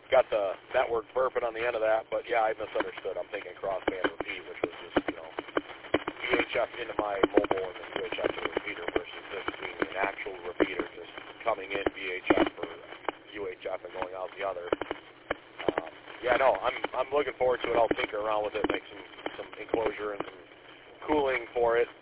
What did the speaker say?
got the network burping on the end of that, but yeah, I misunderstood. I'm thinking crossband repeat, which was just, VHF into my mobile and then UHF to the repeater versus this being an actual repeater just coming in VHF or UHF and going out the other. I'm looking forward to it. I'll tinker around with it, make some enclosure and some cooling for it.